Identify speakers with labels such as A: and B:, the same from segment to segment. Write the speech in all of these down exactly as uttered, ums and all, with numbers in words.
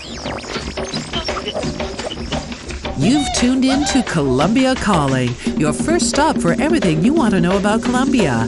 A: You've tuned in to Colombia Calling, your first stop for everything you want to know about Colombia.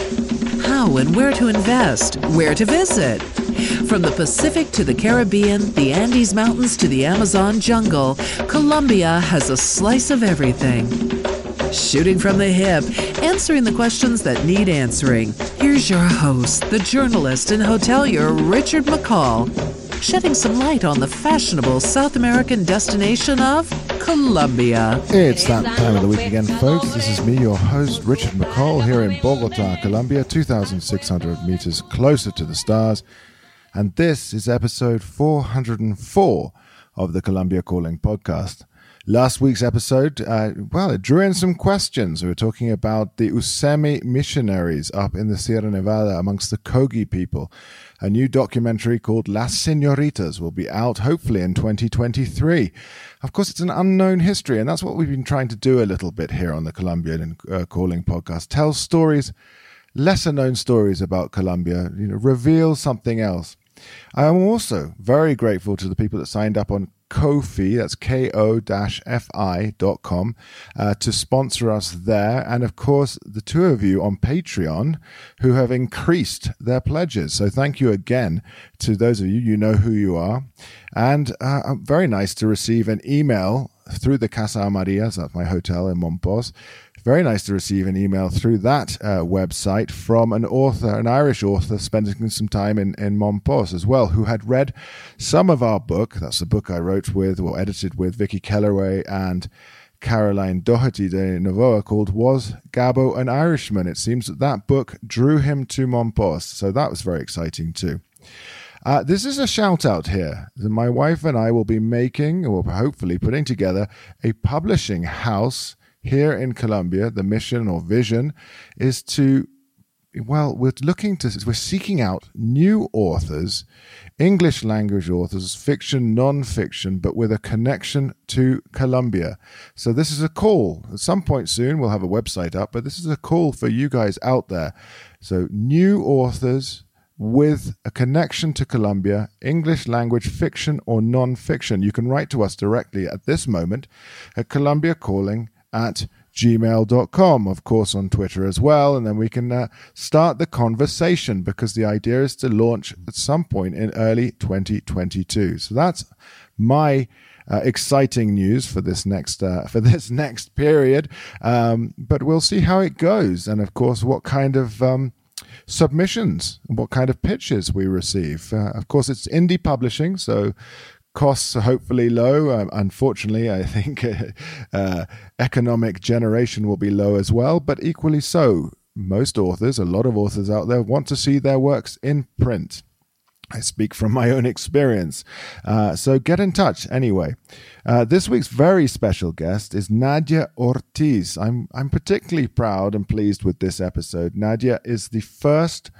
A: How and where to invest, where to visit. From the Pacific to the Caribbean, the Andes Mountains to the Amazon jungle, Colombia has a slice of everything. Shooting from the hip, answering the questions that need answering. Here's your host, the journalist and hotelier Richard McCall, shedding some light on the fashionable South American destination of Colombia.
B: It's that time of the week again, folks. This is me, your host, Richard McCall, here in Bogota, Colombia, two thousand six hundred meters closer to the stars. And this is episode four hundred four of the Colombia Calling podcast. Last week's episode, uh, well, it drew in some questions. We were talking about the Usemi missionaries up in the Sierra Nevada amongst the Kogi people. A new documentary called Las Señoritas will be out hopefully in twenty twenty-three. Of course, it's an unknown history, and that's what we've been trying to do a little bit here on the Colombian uh, Calling podcast. Tell stories, lesser-known stories about Colombia, you know, reveal something else. I am also very grateful to the people that signed up on Ko-fi, that's K O F I dot com, uh, to sponsor us there. And of course, the two of you on Patreon who have increased their pledges. So thank you again to those of you. You know who you are. And uh, very nice to receive an email through the Casa Amarillas, that's my hotel in Monpós. Very nice to receive an email through that uh, website from an author, an Irish author, spending some time in, in Monpós as well, who had read some of our book. That's the book I wrote with or edited with Vicky Kellaway and Caroline Doherty de Novoa, called Was Gabo an Irishman? It seems that that book drew him to Monpós, so that was very exciting too. Uh, this is a shout out here. My wife and I will be making, or hopefully putting together, a publishing house here in Colombia. The mission or vision is to, well, we're looking to, we're seeking out new authors, English language authors, fiction, non-fiction, but with a connection to Colombia. So this is a call. At some point soon, we'll have a website up, but this is a call for you guys out there. So new authors with a connection to Colombia, English language fiction or non-fiction. You can write to us directly at this moment at Colombia Calling at gmail dot com, of course on Twitter as well, and then we can uh, start the conversation, because the idea is to launch at some point in early twenty twenty-two. So that's my uh, exciting news for this next uh, for this next period, um, but we'll see how it goes, and of course what kind of um, submissions, what kind of pitches we receive. Uh, of course, it's indie publishing, so costs are hopefully low. Um, unfortunately, I think uh, economic generation will be low as well, but equally so. Most authors, a lot of authors out there, want to see their works in print. I speak from my own experience. Uh, so get in touch anyway. Uh, this week's very special guest is Nadia Ortiz. I'm, I'm particularly proud and pleased with this episode. Nadia is the first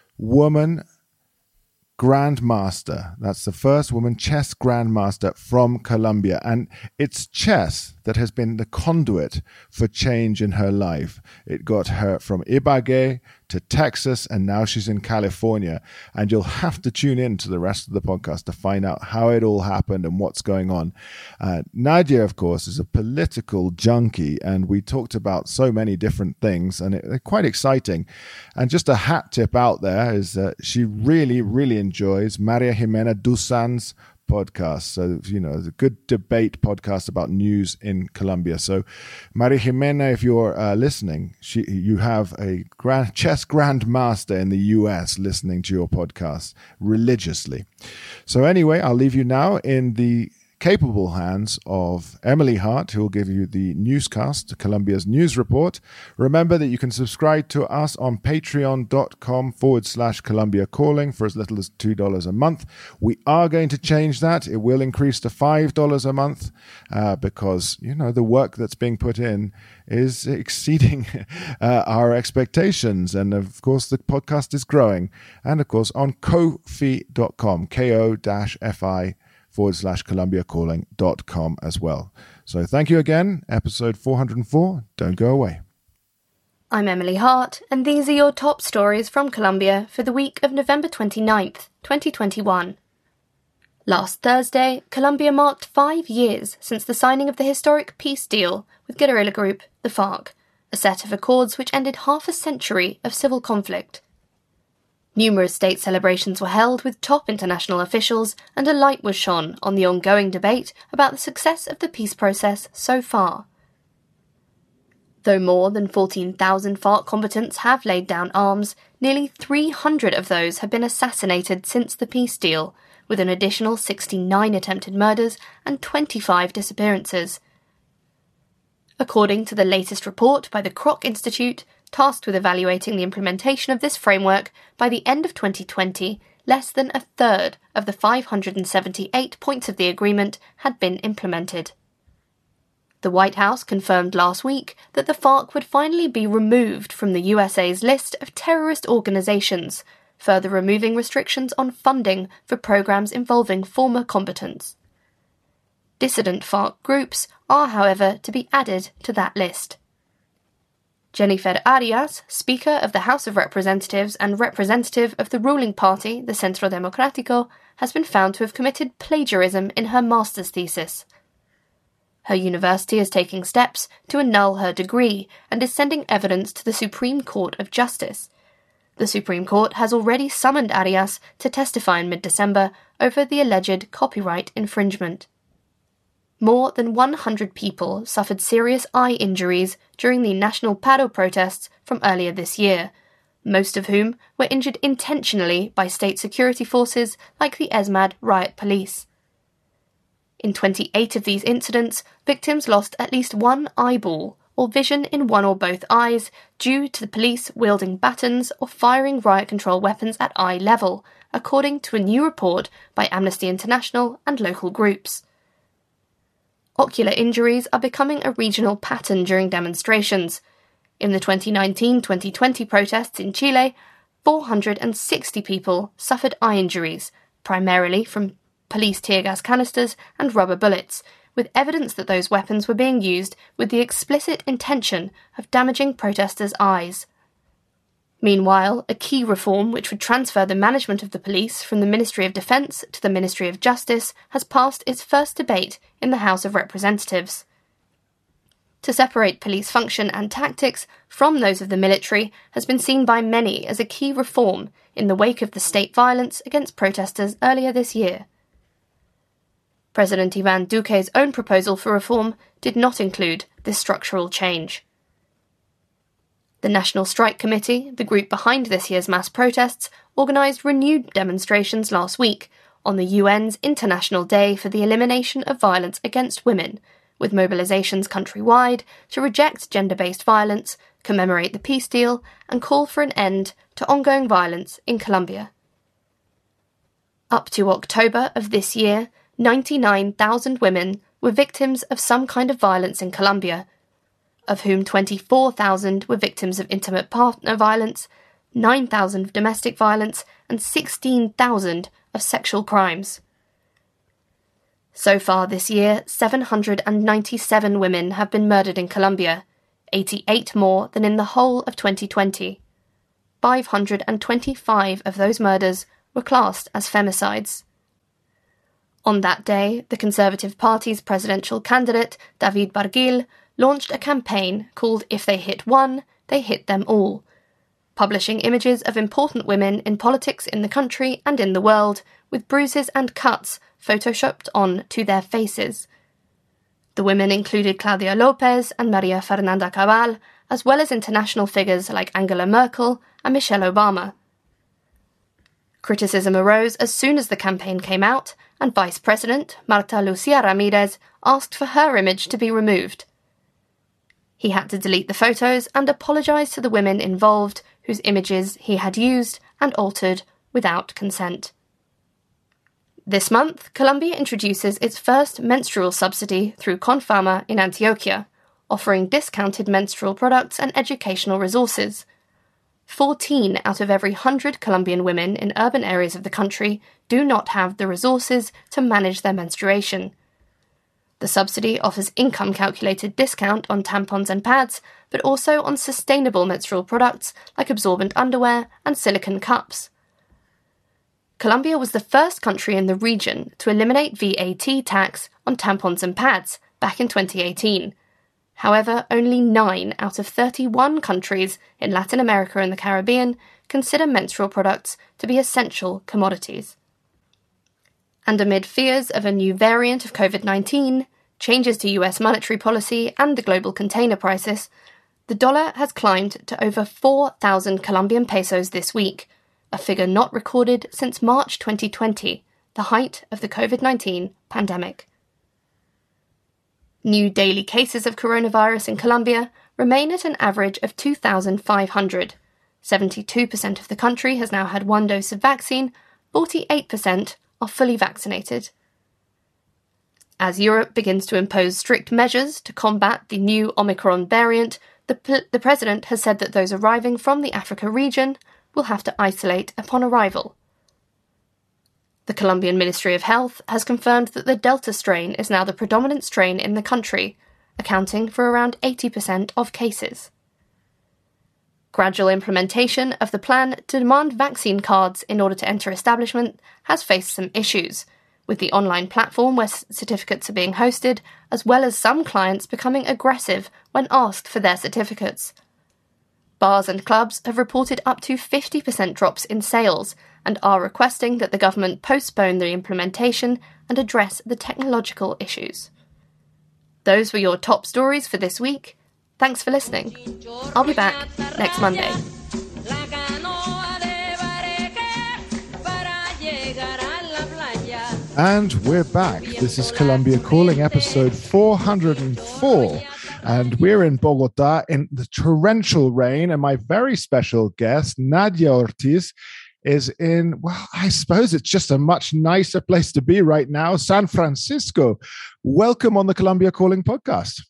B: woman grandmaster. That's the first woman chess grandmaster from Colombia. And it's chess that has been the conduit for change in her life. It got her from Ibagué to Texas, and now she's in California. And you'll have to tune in to the rest of the podcast to find out how it all happened and what's going on. Uh, Nadia, of course, is a political junkie, and we talked about so many different things, and it, they're quite exciting. And just a hat tip out there is that she really, really enjoys Maria Jimena Dusan's podcast. So, you know, it's a good debate podcast about news in Colombia. So, Maria Jimena, if you're uh, listening, she, you have a grand, chess grandmaster in the U S listening to your podcast religiously. So anyway, I'll leave you now in the capable hands of Emily Hart, who will give you the newscast, Colombia's news report. Remember that you can subscribe to us on patreon.com forward slash Colombia Calling for as little as two dollars a month. We are going to change that. It will increase to five dollars a month uh, because, you know, the work that's being put in is exceeding uh, our expectations. And of course, the podcast is growing. And of course, on ko-fi dot com, K O F I forward slash Colombia Calling dot com as well. So thank you again. Episode four hundred four. Don't go away.
C: I'm Emily Hart, and these are your top stories from Colombia for the week of November twenty-ninth, twenty twenty-one. Last Thursday, Colombia marked five years since the signing of the historic peace deal with guerrilla group the FARC, a set of accords which ended half a century of civil conflict. Numerous state celebrations were held with top international officials, and a light was shone on the ongoing debate about the success of the peace process so far. Though more than fourteen thousand FARC combatants have laid down arms, nearly three hundred of those have been assassinated since the peace deal, with an additional sixty-nine attempted murders and twenty-five disappearances. According to the latest report by the Kroc Institute, tasked with evaluating the implementation of this framework, by the end of twenty twenty, less than a third of the five hundred seventy-eight points of the agreement had been implemented. The White House confirmed last week that the FARC would finally be removed from the U S A's list of terrorist organizations, further removing restrictions on funding for programs involving former combatants. Dissident FARC groups are, however, to be added to that list. Jennifer Arias, Speaker of the House of Representatives and representative of the ruling party, the Centro Democrático, has been found to have committed plagiarism in her master's thesis. Her university is taking steps to annul her degree and is sending evidence to the Supreme Court of Justice. The Supreme Court has already summoned Arias to testify in mid-December over the alleged copyright infringement. More than one hundred people suffered serious eye injuries during the National Paro protests from earlier this year, most of whom were injured intentionally by state security forces like the ESMAD riot police. In twenty-eight of these incidents, victims lost at least one eyeball, or vision in one or both eyes, due to the police wielding batons or firing riot control weapons at eye level, according to a new report by Amnesty International and local groups. Ocular injuries are becoming a regional pattern during demonstrations. In the twenty nineteen twenty twenty protests in Chile, four hundred sixty people suffered eye injuries, primarily from police tear gas canisters and rubber bullets, with evidence that those weapons were being used with the explicit intention of damaging protesters' eyes. Meanwhile, a key reform which would transfer the management of the police from the Ministry of Defence to the Ministry of Justice has passed its first debate in the House of Representatives. To separate police function and tactics from those of the military has been seen by many as a key reform in the wake of the state violence against protesters earlier this year. President Ivan Duque's own proposal for reform did not include this structural change. The National Strike Committee, the group behind this year's mass protests, organised renewed demonstrations last week on the U N's International Day for the Elimination of Violence Against Women, with mobilisations countrywide to reject gender-based violence, commemorate the peace deal, and call for an end to ongoing violence in Colombia. Up to October of this year, ninety-nine thousand women were victims of some kind of violence in Colombia, of whom twenty-four thousand were victims of intimate partner violence, nine thousand of domestic violence, and sixteen thousand of sexual crimes. So far this year, seven hundred ninety-seven women have been murdered in Colombia, eighty-eight more than in the whole of twenty twenty. five hundred twenty-five of those murders were classed as femicides. On that day, the Conservative Party's presidential candidate, David Barguil, launched a campaign called If They Hit One, They Hit Them All, publishing images of important women in politics in the country and in the world, with bruises and cuts photoshopped on to their faces. The women included Claudia Lopez and Maria Fernanda Cabal, as well as international figures like Angela Merkel and Michelle Obama. Criticism arose as soon as the campaign came out, and Vice President Marta Lucia Ramirez asked for her image to be removed. He had to delete the photos and apologise to the women involved, whose images he had used and altered without consent. This month, Colombia introduces its first menstrual subsidy through Confama in Antioquia, offering discounted menstrual products and educational resources. fourteen out of every one hundred Colombian women in urban areas of the country do not have the resources to manage their menstruation. The subsidy offers income-calculated discount on tampons and pads, but also on sustainable menstrual products like absorbent underwear and silicone cups. Colombia was the first country in the region to eliminate V A T tax on tampons and pads back in twenty eighteen. However, only nine out of thirty-one countries in Latin America and the Caribbean consider menstrual products to be essential commodities. And amid fears of a new variant of COVID nineteen, changes to U S monetary policy and the global container crisis, the dollar has climbed to over four thousand Colombian pesos this week, a figure not recorded since March twenty twenty, the height of the COVID nineteen pandemic. New daily cases of coronavirus in Colombia remain at an average of two thousand five hundred. seventy-two percent of the country has now had one dose of vaccine, forty-eight percent are fully vaccinated. As Europe begins to impose strict measures to combat the new Omicron variant, the, p- the president has said that those arriving from the Africa region will have to isolate upon arrival. The Colombian Ministry of Health has confirmed that the Delta strain is now the predominant strain in the country, accounting for around eighty percent of cases. Gradual implementation of the plan to demand vaccine cards in order to enter establishment has faced some issues, with the online platform where certificates are being hosted, as well as some clients becoming aggressive when asked for their certificates. Bars and clubs have reported up to fifty percent drops in sales and are requesting that the government postpone the implementation and address the technological issues. Those were your top stories for this week. Thanks for listening. I'll be back next Monday.
B: And we're back. This is Colombia Calling, episode four hundred four. And we're in Bogota in the torrential rain. And my very special guest, Nadia Ortiz, is in, well, I suppose it's just a much nicer place to be right now, San Francisco. Welcome on the Colombia Calling podcast.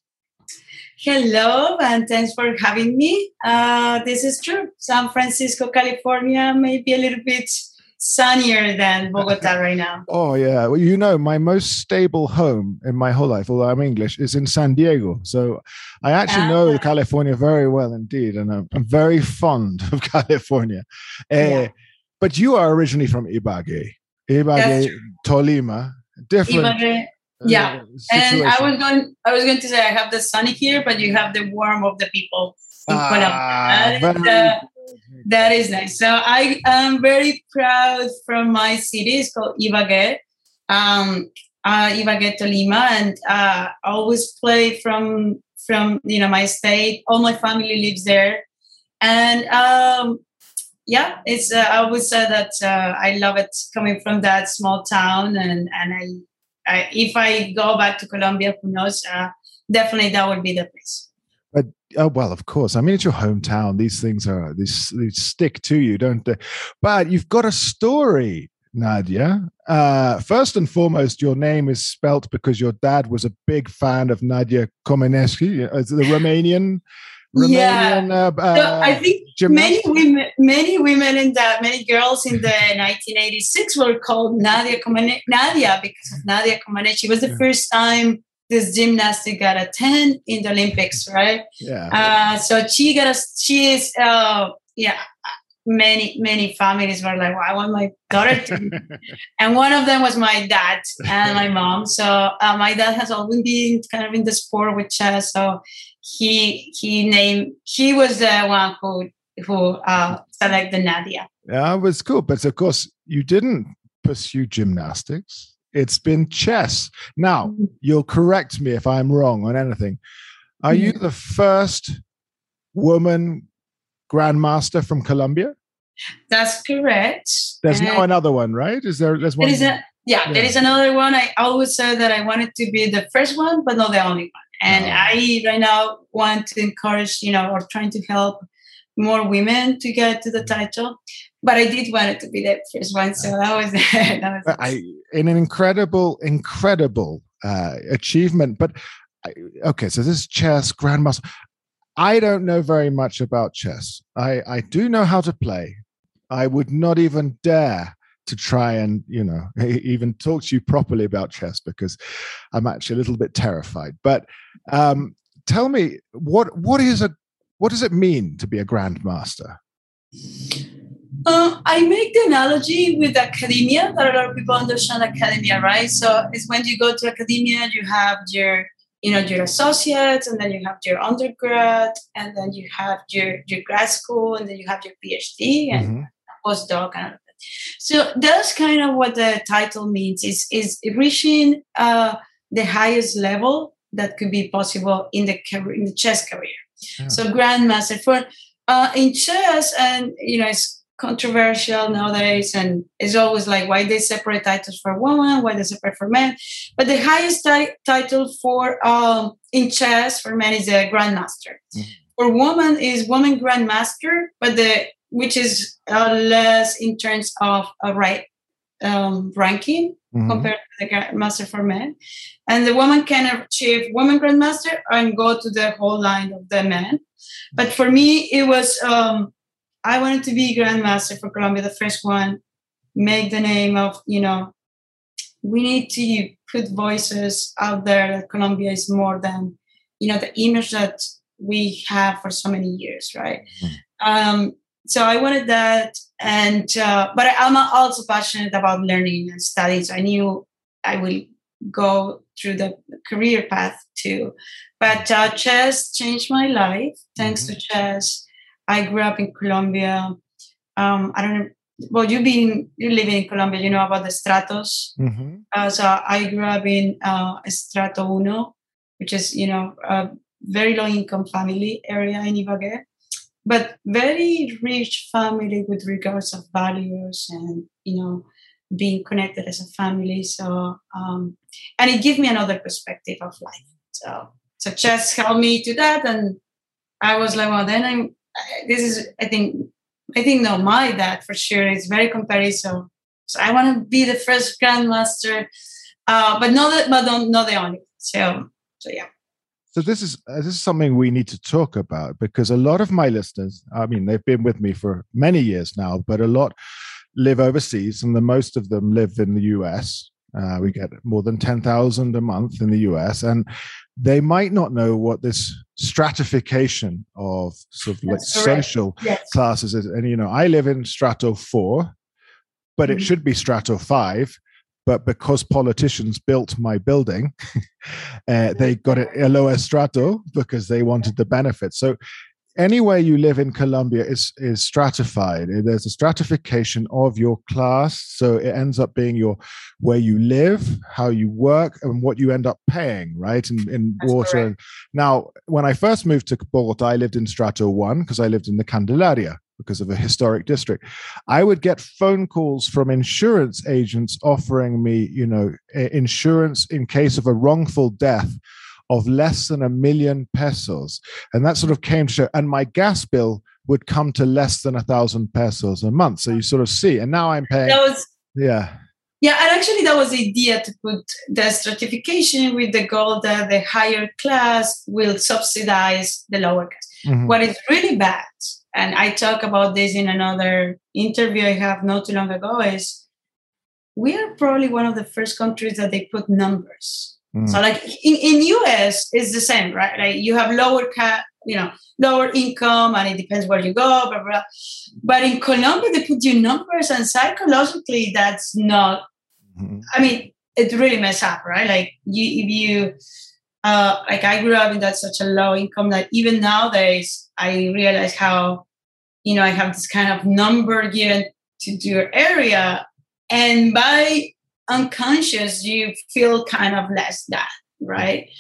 D: Hello, and thanks for having me. Uh, this is true. San Francisco, California, may be a little bit sunnier than Bogota right now.
B: Oh, yeah. Well, you know, my most stable home in my whole life, although I'm English, is in San Diego. So I actually uh, know California very well indeed, and I'm, I'm very fond of California. Uh, yeah. But you are originally from Ibagué, Ibagué, Tolima, different.
D: Ibagué. Yeah, uh, and I was going. I was going to say I have the sunny here, but you have the warmth of the people in ah, Colombia. That is, uh, that is nice. So I am very proud from my city. It's called Ibagué, um, uh, Ibagué, Tolima, and uh, I always play from from you know my state. All my family lives there, and um, yeah, it's. Uh, I would say that uh, I love it coming from that small town, and and I. I, if I go back to Colombia, who knows? Uh, definitely, that would be the place.
B: But oh well, of course. I mean, it's your hometown. These things are these, these stick to you, don't they? But you've got a story, Nadia. Uh, first and foremost, your name is spelt because your dad was a big fan of Nadia Comaneci, the Romanian. Romanian,
D: yeah,
B: uh,
D: so I think gymnast? many women, many women in that, many girls in the nineteen eighty-six were called Nadia Comaneci, Nadia because of Nadia Comaneci. It was the yeah. first time this gymnastic got a ten in the Olympics, right?
B: Yeah.
D: Uh, so she got a, she is, uh, yeah. Many many families were like, well, I want my daughter to, and one of them was my dad and my mom. So uh, my dad has always been kind of in the sport with chess. So he he named he was the one who who uh, selected Nadia.
B: Yeah, it was cool, but of course you didn't pursue gymnastics. It's been chess. Now mm-hmm. you'll correct me if I'm wrong on anything. Are mm-hmm. you the first woman grandmaster from Colombia?
D: That's correct.
B: There's and no another one, right? Is there? There's one.
D: There is a, yeah, yeah, there is another one. I always said that I wanted to be the first one, but not the only one. And oh. I right now want to encourage, you know, or trying to help more women to get to the title. But I did want it to be the first one, so that was, that was
B: I, an incredible, incredible uh, achievement. But I, okay, so this chess grandmaster. I don't know very much about chess. I, I do know how to play. I would not even dare to try and, you know, even talk to you properly about chess because I'm actually a little bit terrified. But um, tell me, what what is a what does it mean to be a grandmaster?
D: Uh, I make the analogy with academia that a lot of people understand academia, right? So it's when you go to academia, you have your, you know, your associates, and then you have your undergrad, and then you have your, your grad school, and then you have your PhD and mm-hmm. postdoc and all of that. So that's kind of what the title means, is, is reaching uh, the highest level that could be possible in the career, in the chess career. Yeah. So grandmaster for uh, in chess, and you know, it's controversial nowadays, and it's always like why they separate titles for women, why they separate for men. But the highest ti- title for um, in chess for men is a grandmaster. Mm-hmm. For women is woman grandmaster, but the which is uh, less in terms of a right um, ranking mm-hmm. compared to the grandmaster for men. And the woman can achieve woman grandmaster and go to the whole line of the men. But for me, it was. Um, I wanted to be grandmaster for Colombia, the first one, make the name of, you know, we need to put voices out there that Colombia is more than, you know, the image that we have for so many years, right? Mm-hmm. Um, so I wanted that. And, uh, but I'm also passionate about learning and studying. So I knew I will go through the career path too. But uh, chess changed my life. Thanks mm-hmm. to chess. I grew up in Colombia. Um, I don't know. Well, you've been you live in Colombia. You know about the stratos. Mm-hmm. Uh, so I grew up in uh, Estrato Uno, which is you know a very low income family area in Ibagué, but very rich family with regards of values and you know being connected as a family. So um, and it gave me another perspective of life. So so chess helped me to that, and I was like, well, then I'm. This is, I think, I think no, my dad for sure is very competitive. So, so I want to be the first grandmaster, uh, but not the, but not, not the only. So, so yeah.
B: So this is uh, this is something we need to talk about, because a lot of my listeners, I mean, they've been with me for many years now, but a lot live overseas, and the most of them live in the U S. Uh, we get more than ten thousand a month in the U S, and they might not know what this stratification of sort of like social yes. classes is. And, you know, I live in strato four, but mm-hmm. it should be strato five. But because politicians built my building, uh, they got it a lower strato because they wanted the benefits. So anywhere you live in Colombia is is stratified. There's a stratification of your class, so it ends up being your where you live, how you work, and what you end up paying, right? In, in water. Correct. Now, when I first moved to Bogota, I lived in Strato One because I lived in the Candelaria because of a historic district. I would get phone calls from insurance agents offering me, you know, insurance in case of a wrongful death of less than a million pesos. And that sort of came to show, and my gas bill would come to less than a thousand pesos a month. So you sort of see, and now I'm paying.
D: That was,
B: yeah.
D: Yeah, and actually that was the idea, to put the stratification with the goal that the higher class will subsidize the lower class. Mm-hmm. What is really bad, and I talk about this in another interview I have not too long ago, is we are probably one of the first countries that they put numbers. Mm. So like in, in U S it's the same, right? Like you have lower ca- you know, lower income, and it depends where you go, blah, blah. But in Colombia, they put you numbers, and psychologically that's not, mm-hmm. I mean, it really mess up, right? Like you, if you, uh, like I grew up in that such a low income that even nowadays I realize how, you know, I have this kind of number given to your area, and by unconscious, you feel kind of less than, right?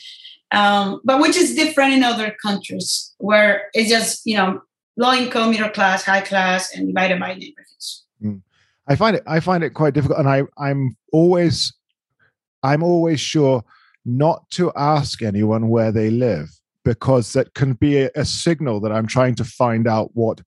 D: Um, but which is different in other countries where it's just, you know, low income, middle class, high class, and divided by neighborhoods.
B: Mm. I find it, I find it quite difficult. And I, I'm always, I'm always sure not to ask anyone where they live, because that can be a, a signal that I'm trying to find out what,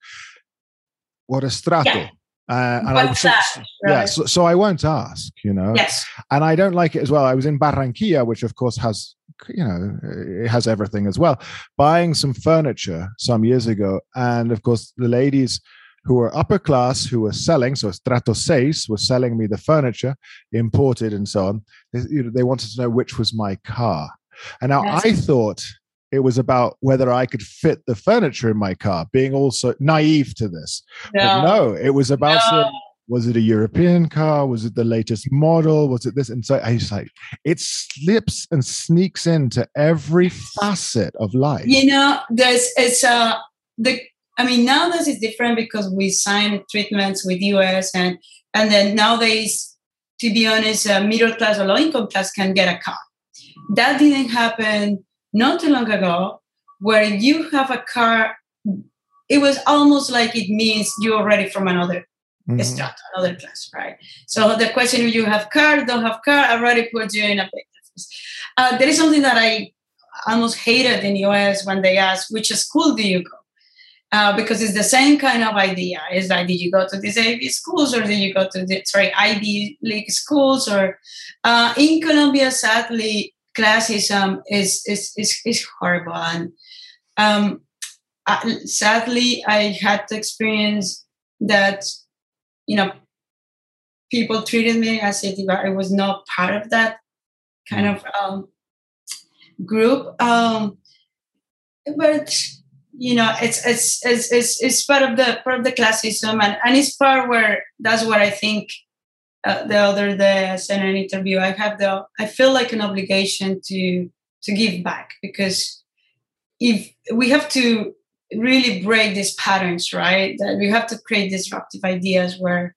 B: what a strato.
D: Yeah.
B: Uh, and I, so, that, right? yeah, so, so I won't ask, you know.
D: Yes.
B: And I don't like it as well. I was in Barranquilla, which of course has, you know, it has everything as well. Buying some furniture some years ago, and of course the ladies who were upper class who were selling, so Strato six, were selling me the furniture, imported and so on. They, you know, they wanted to know which was my car, and now yes. I thought it was about whether I could fit the furniture in my car, being also naive to this. No, but no it was about no. saying, was it a European car? Was it the latest model? Was it this? And so I was like, it slips and sneaks into every facet of life.
D: You know, there's it's uh the I mean nowadays it's different because we sign treatments with U S and and then nowadays, to be honest, uh, middle class or low income class can get a car. That didn't happen not too long ago, where you have a car. It was almost like it means you're already from another. Mm-hmm. Start another class, right? So the question: if you have car, don't have car, already put you in a big difference. Uh, there is something that I almost hated in the U S when they asked, which school do you go? Uh, because it's the same kind of idea. It's like, did you go to these A V schools or did you go to the sorry Ivy League schools? Or uh, in Colombia, sadly, classism is is is, is horrible, and um, uh, sadly, I had to experience that. You know, people treated me as if I was not part of that kind of um, group. Um, but you know, it's it's it's it's it's part of the part of the classism, and, and it's part where that's what I think. Uh, the other day, I said in an interview, I have the I feel like an obligation to to give back, because if we have to really break these patterns, right? That we have to create disruptive ideas where,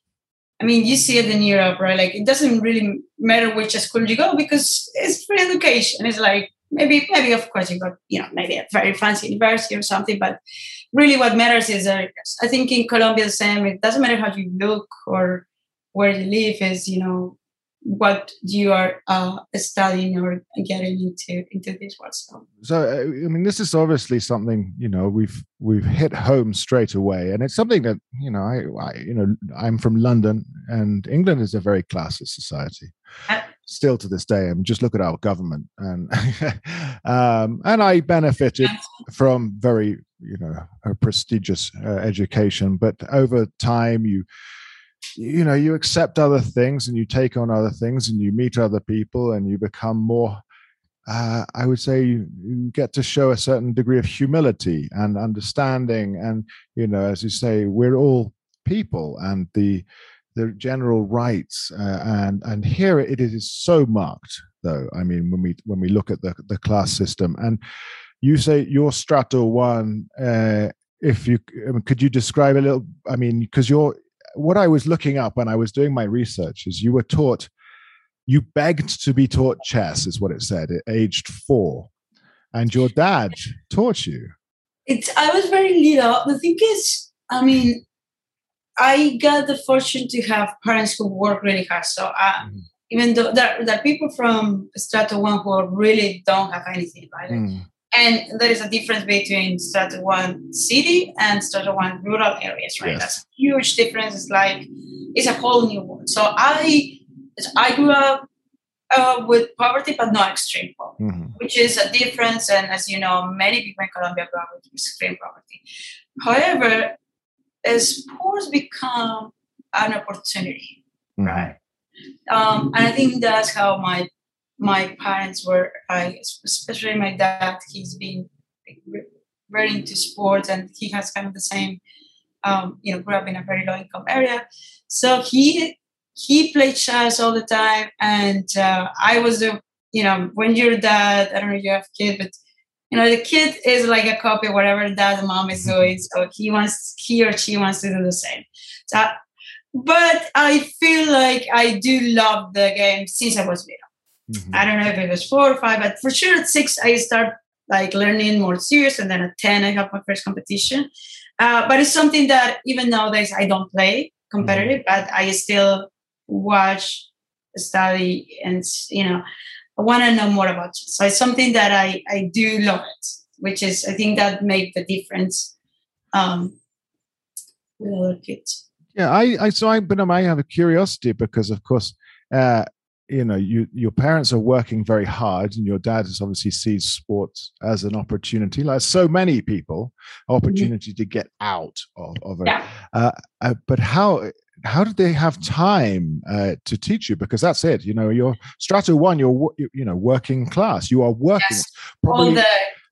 D: I mean, you see it in Europe, right? Like, it doesn't really matter which school you go because it's free education. It's like, maybe, maybe of course you got, you know, maybe a very fancy university or something, but really what matters is, uh, I think in Colombia the same, it doesn't matter how you look or where you live, is, you know, what you are uh, studying or getting into into this world. So,
B: so I mean, this is obviously something, you know, we've we've hit home straight away, and it's something that, you know, I, I you know, I'm from London, and England is a very classist society. Uh, Still to this day. I mean, just look at our government, and um, and I benefited from very, you know, a prestigious uh, education, but over time you. you know, you accept other things and you take on other things and you meet other people and you become more, uh, I would say you, you get to show a certain degree of humility and understanding. And, you know, as you say, we're all people, and the the general rights. Uh, and and here it is so marked, though. I mean, when we when we look at the, the class system, and you say you're Strato One, uh, if you could you describe a little, I mean, because you're, what I was looking up when I was doing my research is you were taught, you begged to be taught chess, is what it said, at aged four. And your dad taught you.
D: It's, I was very little. The thing is, I mean, I got the fortune to have parents who work really hard. So uh, mm. even though there, there are people from Strato One who really don't have anything, right? Mm. And there is a difference between Strato One city and Strato One rural areas, right? Yes. That's a huge difference. It's like, it's a whole new world. So I I grew up uh, with poverty, but not extreme poverty, mm-hmm. which is a difference. And as you know, many people in Colombia grew up with extreme poverty. However, as sports become an opportunity, mm-hmm. right? Um, and I think that's how my my parents were, I, especially my dad, he's been very into sports, and he has kind of the same, um, you know, grew up in a very low income area. So he he played chess all the time. And uh, I was, the, you know, when you're dad, I don't know if you have kids, but, you know, the kid is like a copy of whatever dad and mom is doing. So he wants, he or she wants to do the same. So, but I feel like I do love the game since I was little. Mm-hmm. I don't know if it was four or five, but for sure at six, I start like learning more serious. And then at ten, I have my first competition. Uh, but it's something that even nowadays I don't play competitive, mm-hmm. but I still watch, study, and, you know, I want to know more about chess. So it's something that I, I do love it, which is, I think that make the difference um, with other kids.
B: Yeah, I, I so I, but I have a curiosity because, of course, uh, you know, you your parents are working very hard, and your dad has obviously sees sports as an opportunity, like so many people, opportunity mm-hmm. to get out of, of it. Yeah. Uh, uh, but how how did they have time uh, to teach you? Because that's it. You know, you're Strato One, you're you know working class. You are working.
D: Yes. Probably all day.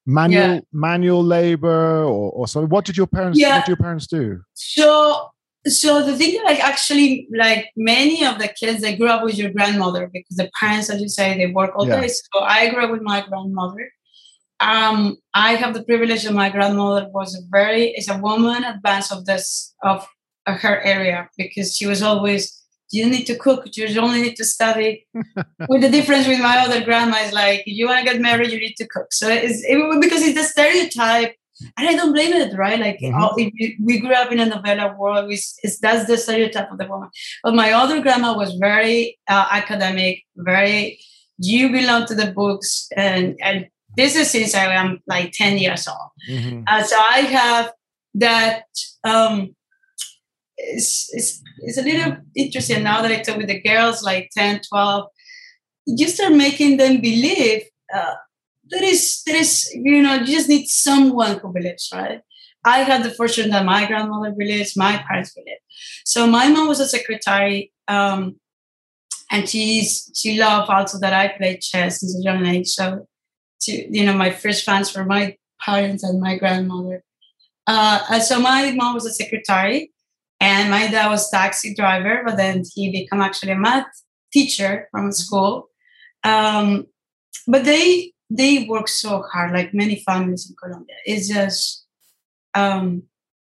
B: manual
D: yeah.
B: manual labor or, or something? What did your parents
D: Yeah.
B: what did your parents do?
D: So so the thing, like actually, like many of the kids, they grew up with your grandmother because the parents, as you say, they work all
B: Yeah.
D: day. So I grew up with my grandmother. Um, I have the privilege that my grandmother was a very is a woman advanced of this of, of her area, because she was always, you need to cook, you only need to study. With the difference with my other grandma is like, if you want to get married, you need to cook. So it's it, because it's the stereotype, and I don't blame it, right? Like
B: Mm-hmm.
D: all, if you, we grew up in a novella world, we, it's, that's the stereotype of the woman. But my other grandma was very uh, academic, very, you belong to the books, and and this is since I am like ten years old.
B: Mm-hmm.
D: Uh, so I have that. Um, it's, it's, it's a little interesting now that I talk with the girls, like ten, twelve, you start making them believe uh, there is, there is, you know, you just need someone who believes, right? I had the fortune that my grandmother believes, my parents believe. So my mom was a secretary, um, and she's, she loved also that I played chess since a young age. So, to, you know, my first fans were my parents and my grandmother. Uh, and so my mom was a secretary, and my dad was taxi driver, but then he became actually a math teacher from school. Um, but they they work so hard, like many families in Colombia. It's just, um,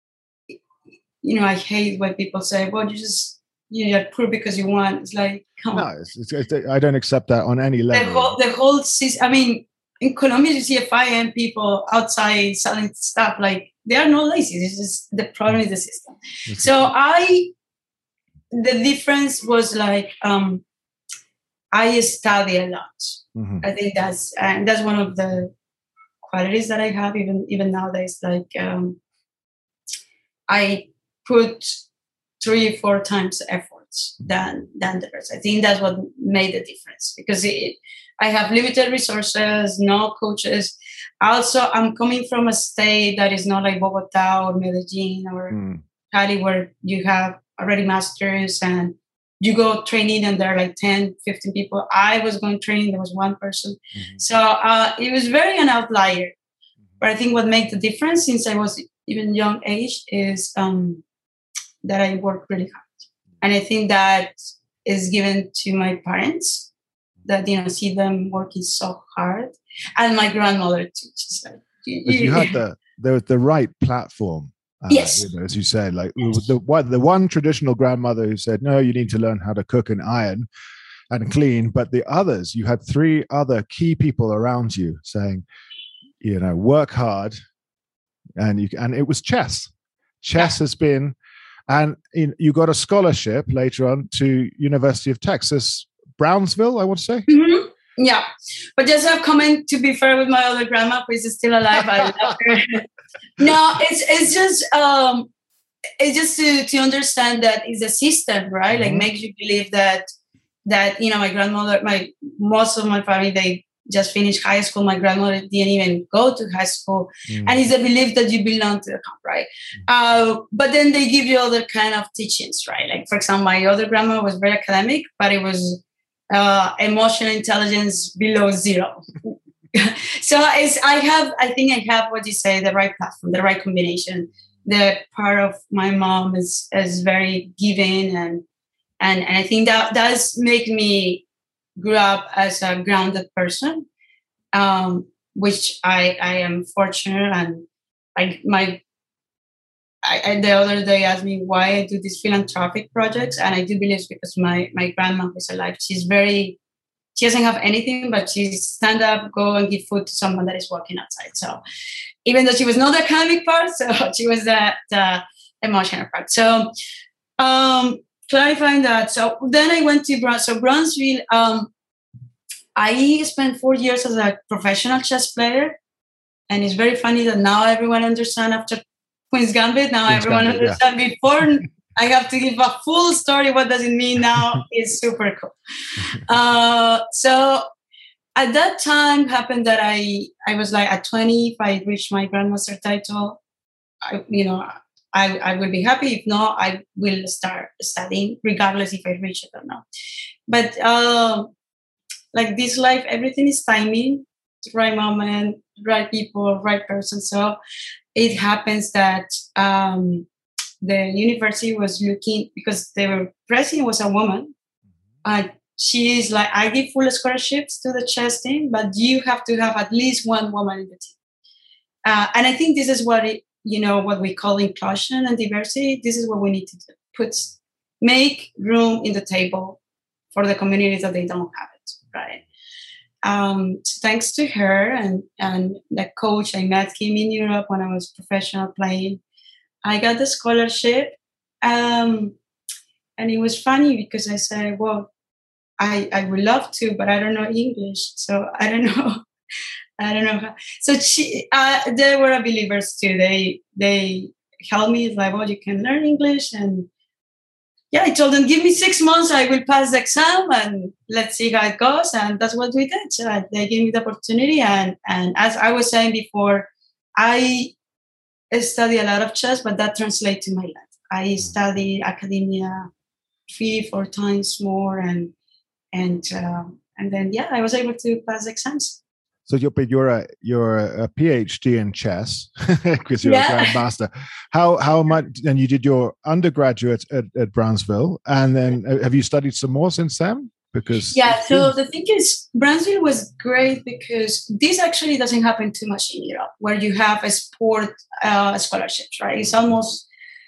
D: you know, I hate when people say, well, you just, you're poor because you want. It's like, come
B: no,
D: on.
B: it's, it's, it's, I don't accept that on any level.
D: The whole, the whole system, I mean, in Colombia, you see a five a.m. people outside selling stuff. Like, they are not lazy. This is the problem is the system. So I, the difference was like, um, I study a lot.
B: Mm-hmm.
D: I think that's, and that's one of the qualities that I have even, even nowadays. Like, um, I put three, four times efforts than, than the rest. I think that's what made the difference, because it, I have limited resources, no coaches. Also, I'm coming from a state that is not like Bogota or Medellin or mm. Cali, where you have already masters and you go training and there are like ten, fifteen people. I was going training, there was one person. Mm-hmm. So uh, it was very an outlier. But I think what made the difference since I was even young age is um, that I worked really hard. And I think that is given to my parents, that, you know, see them working so hard. And my grandmother too. She's like,
B: but you had the, the, the right platform. Uh,
D: yes.
B: You know, as you said, like the one, the one traditional grandmother who said, no, you need to learn how to cook and iron and clean. But the others, you had three other key people around you saying, you know, work hard. And you, and it was chess. Chess yeah. has been, and in, you got a scholarship later on to University of Texas, Brownsville, I want to say.
D: Mm-hmm. Yeah. But just a comment, to be fair with my other grandma, who is still alive. I love her. No, it's it's just um, it's just to, to understand that it's a system, right? Like mm-hmm. makes you believe that that you know my grandmother, my most of my family, they just finished high school. My grandmother didn't even go to high school, mm-hmm. and it's a belief that you belong to the camp, right? Mm-hmm. Uh, but then they give you other kind of teachings, right? Like for example, my other grandma was very academic, but it was uh, emotional intelligence below zero. So it's, I have, I think I have what you say, the right platform, the right combination. The part of my mom is is very giving, and and, and I think that does make me grow up as a grounded person, um, which I I am fortunate. And I my I, I the other day asked me why I do these philanthropic projects, and I do believe it's because my my grandma was alive. She's very She doesn't have anything, but she stand up, go and give food to someone that is walking outside. So even though she was not the academic part, so she was the, the emotional part. So um, clarifying that. So then I went to Brownsville. So Brownsville, um, I spent four years as a professional chess player. And it's very funny that now everyone understands after Queen's Gambit. Now Queen's everyone Gambit, understands yeah. Before I have to give a full story. What does it mean now? It's super cool. Uh, so at that time happened that I, I was like at twenty, if I reached my grandmaster title, I, you know, I, I will be happy. If not, I will start studying regardless if I reach it or not. But uh, like this life, everything is timing. right moment, right people, right person. So it happens that um, the university was looking, because their president was a woman. Uh, she is like, I give full scholarships to the chess team, but you have to have at least one woman in the team. Uh, and I think this is what it, you know, what we call inclusion and diversity. This is what we need to do. Put, make room in the table for the communities that they don't have it, right? Um, so thanks to her and, and the coach, I met him in Europe when I was professional playing. I got the scholarship. Um, and it was funny because I said, well, I, I would love to, but I don't know English. So I don't know. I don't know. How. So she, uh, they were believers too. They, they helped me, like, well, you can learn English. And yeah, I told them, give me six months, I will pass the exam and let's see how it goes. And that's what we did. So they gave me the opportunity. And, and as I was saying before, I study a lot of chess, but that translates to my life. I study academia three, four times more. And, and, uh, and then, yeah, I was able to pass exams.
B: So you're, but you're a you're a PhD in chess because you're yeah. a grandmaster. How how much? And you did your undergraduate at, at Brownsville, and then have you studied some more since then? Because
D: yeah. So the thing is, Brownsville was great because this actually doesn't happen too much in Europe, where you have a sport uh, scholarships. Right? It's almost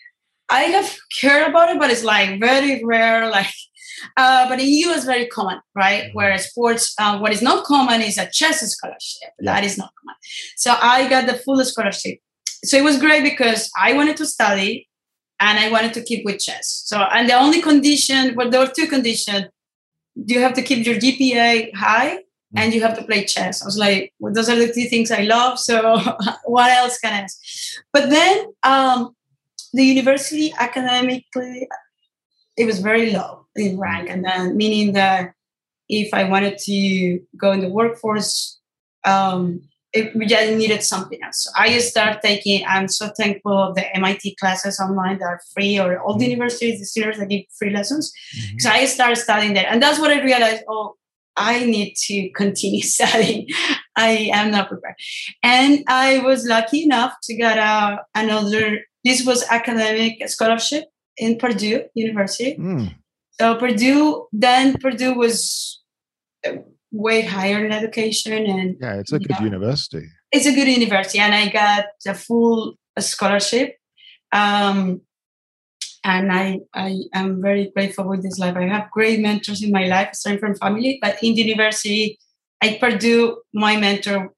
D: I have heard about it, but it's like very rare. Like. Uh, but in U S, very common, right? Where sports, uh, what is not common is a chess scholarship. Yeah. That is not common. So I got the full scholarship. So it was great because I wanted to study and I wanted to keep with chess. So, and the only condition, well, there were two conditions. You have to keep your G P A high and you have to play chess. I was like, well, those are the two things I love. So what else can I ask? But then um, the university academically, it was very low in rank, and then meaning that if I wanted to go in the workforce, um, it, we just needed something else. So I started taking. I'm so thankful of the M I T classes online that are free, or all the universities, the students that give free lessons. Mm-hmm. So I started studying there, and that's what I realized. Oh, I need to continue studying. I am not prepared, and I was lucky enough to get a, another. This was academic scholarship in Purdue University. Mm. So Purdue, then Purdue was way higher in education. And
B: yeah, it's a good know, university.
D: It's a good university. And I got a full scholarship. Um, and I, I am very grateful with this life. I have great mentors in my life, starting from family. But in the university, at Purdue, my mentor,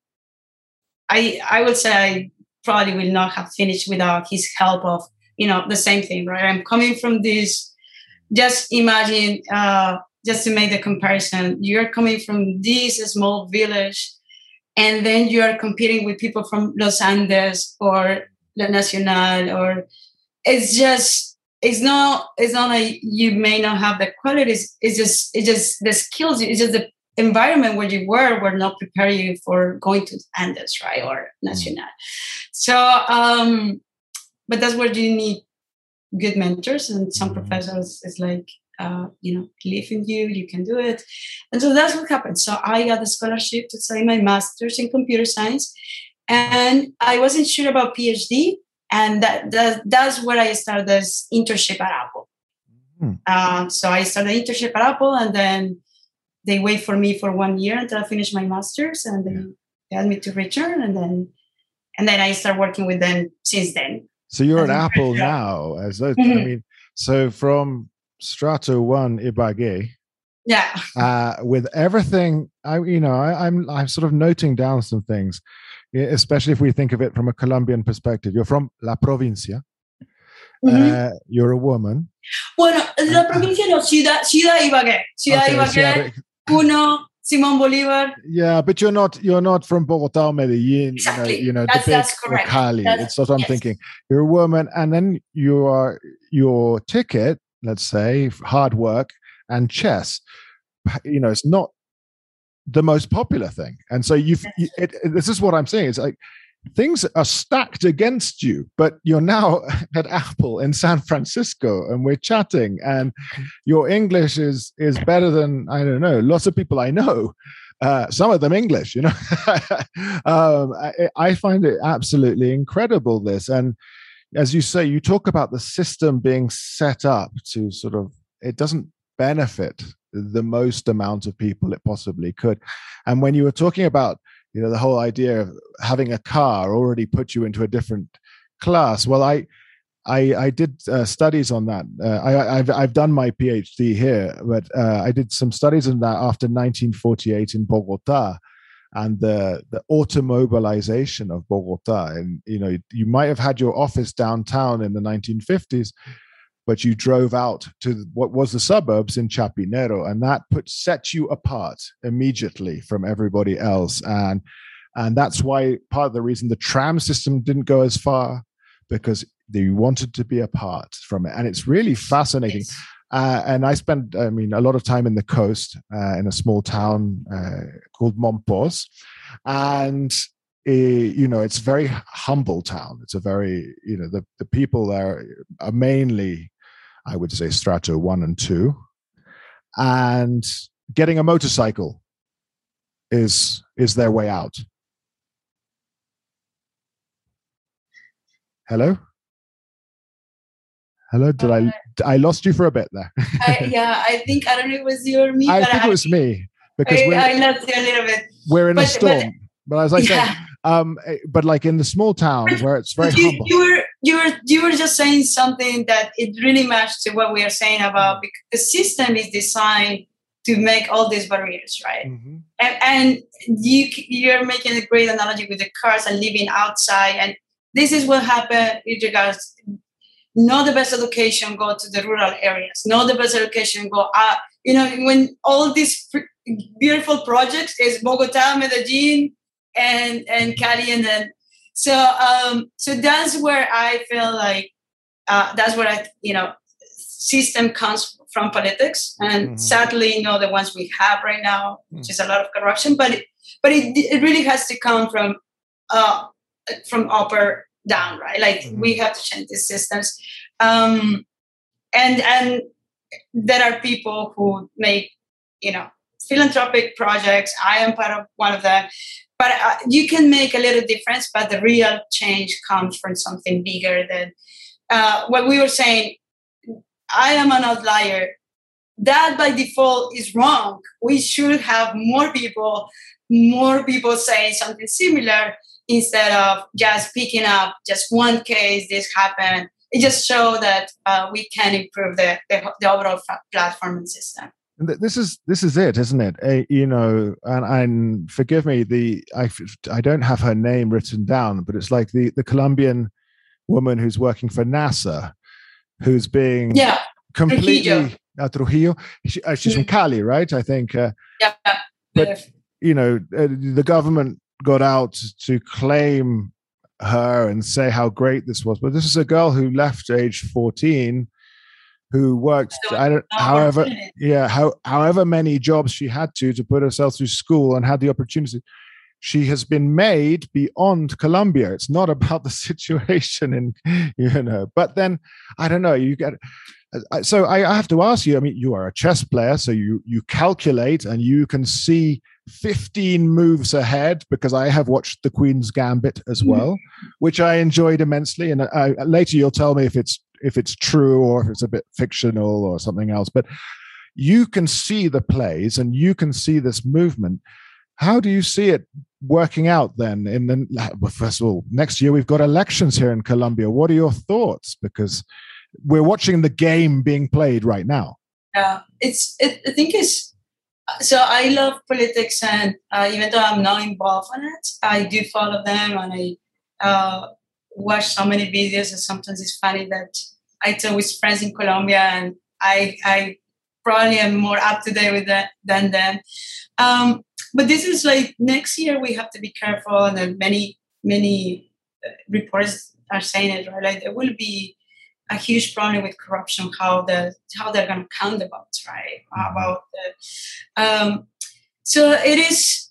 D: I, I would say I probably will not have finished without his help of, you know, the same thing, right? I'm coming from this. Just imagine, uh, just to make the comparison, you're coming from this small village, and then you are competing with people from Los Andes or La Nacional, or it's just, it's not, it's not like you may not have the qualities. It's just, it's just the skills. It's just the environment where you were were not preparing you for going to Andes, right, or Nacional. So, um, but that's where you need good mentors, and some professors is like, uh, you know, believe in you, you can do it. And so that's what happened. So I got a scholarship to study my master's in computer science, and I wasn't sure about PhD. And that, that that's where I started this internship at Apple. Mm-hmm. Um, so I started an internship at Apple, and then they wait for me for one year until I finish my master's, and then they asked me to return, and then and then I started working with them since then.
B: So you're at Apple now, as those, mm-hmm. I mean, so from Strato One Ibagué,
D: yeah,
B: uh, with everything, I you know, I, I'm I'm sort of noting down some things, especially if we think of it from a Colombian perspective. You're from La Provincia. Mm-hmm. Uh, you're a woman.
D: Bueno, La Provincia no, Ciudad Ciudad Ibagué, Ciudad okay, Ibagué, uno. Simón Bolívar.
B: Yeah, but you're not you're not from Bogotá or Medellin.
D: Exactly.
B: You know, you know
D: that's,
B: the big,
D: that's correct.
B: Or Cali.
D: That's,
B: it's what I'm
D: yes.
B: thinking. You're a woman, and then you are your ticket. Let's say hard work and chess. You know, it's not the most popular thing, and so you've. You, it, it, this is what I'm saying. It's like things are stacked against you, but you're now at Apple in San Francisco, and we're chatting, and your English is is better than, I don't know, lots of people I know. uh, some of them English, you know. um, I, I find it absolutely incredible, this. And as you say, you talk about the system being set up to sort of, it doesn't benefit the most amount of people it possibly could. And when you were talking about, you know, the whole idea of having a car already put you into a different class, well, I I, I did uh, studies on that. Uh, I, I've I've done my PhD here, but uh, I did some studies on that after nineteen forty-eight in Bogota, and the the automobilization of Bogota. And you know, you might have had your office downtown in the nineteen fifties, but you drove out to what was the suburbs in Chapinero, and that put set you apart immediately from everybody else. And and that's why part of the reason the tram system didn't go as far, because they wanted to be apart from it. And it's really fascinating. Yes. Uh, and I spent, I mean, a lot of time in the coast, uh, in a small town uh, called Mompos. And, uh, you know, it's a very humble town. It's a very, you know, the, the people there are mainly, I would say, strato one and two. And getting a motorcycle is is their way out. Hello? Hello, did uh, I I lost you for a bit there?
D: I, yeah, I think, I don't know if it was you or me.
B: I think I, it was me. Because
D: I, I lost you a little bit.
B: We're in
D: but,
B: a storm. But, but as I
D: yeah.
B: said, um, but like in the small town where it's very
D: you,
B: humble.
D: You were, you, were, you were just saying something that it really matched to what we are saying about, because the system is designed to make all these barriers, right? Mm-hmm. And, and you, you're making a great analogy with the cars and living outside. And this is what happened with regards, not the best education go to the rural areas, not the best education go out. You know, when all these beautiful projects is Bogota, Medellin, and, and Cali, and then, so, um, so that's where I feel like, uh, that's where I, you know, system comes from politics, and mm-hmm. sadly, not the ones we have right now, which mm-hmm. is a lot of corruption, but it, but it, it really has to come from, uh, from upper down, right? Like mm-hmm. we have to change these systems. Um, and, and there are people who make, you know, philanthropic projects. I am part of one of them, but uh, you can make a little difference, but the real change comes from something bigger than uh, what we were saying. I am an outlier. That by default is wrong. We should have more people, more people saying something similar, instead of just picking up just one case, this happened. It just shows that uh, we can improve the, the, the overall platform and system.
B: This is this is it, isn't it? Uh, you know, and, and forgive me, the I, I don't have her name written down, but it's like the, the Colombian woman who's working for NASA, who's being
D: yeah,
B: completely
D: Trujillo.
B: Uh, Trujillo. She, uh, she's mm-hmm. from Cali, right? I think. Uh,
D: yeah,
B: but you know, uh, the government got out to claim her and say how great this was, but this is a girl who left age fourteen, who worked so I don't however yeah how however many jobs she had to to put herself through school and had the opportunity. She has been made beyond Colombia. It's not about the situation in, you know, but then I don't know, you get so I have to ask you, I mean, you are a chess player, so you you calculate and you can see fifteen moves ahead, because I have watched the Queen's Gambit as well, which I enjoyed immensely. And I, later you'll tell me if it's if it's true or if it's a bit fictional or something else. But you can see the plays and you can see this movement. How do you see it working out then? In the, well, first of all, next year we've got elections here in Colombia. What are your thoughts? Because we're watching the game being played right now.
D: Yeah, it's. It, I think it's. So I love politics, and uh, even though I'm not involved in it, I do follow them, and I uh, watch so many videos. And sometimes it's funny that I talk with friends in Colombia, and I I probably am more up to date with that than them. Um, but this is like next year we have to be careful, and then many many reports are saying it, right? Like there will be a huge problem with corruption, how the how they're going to count the votes, right? Mm-hmm. About the, um, so it is.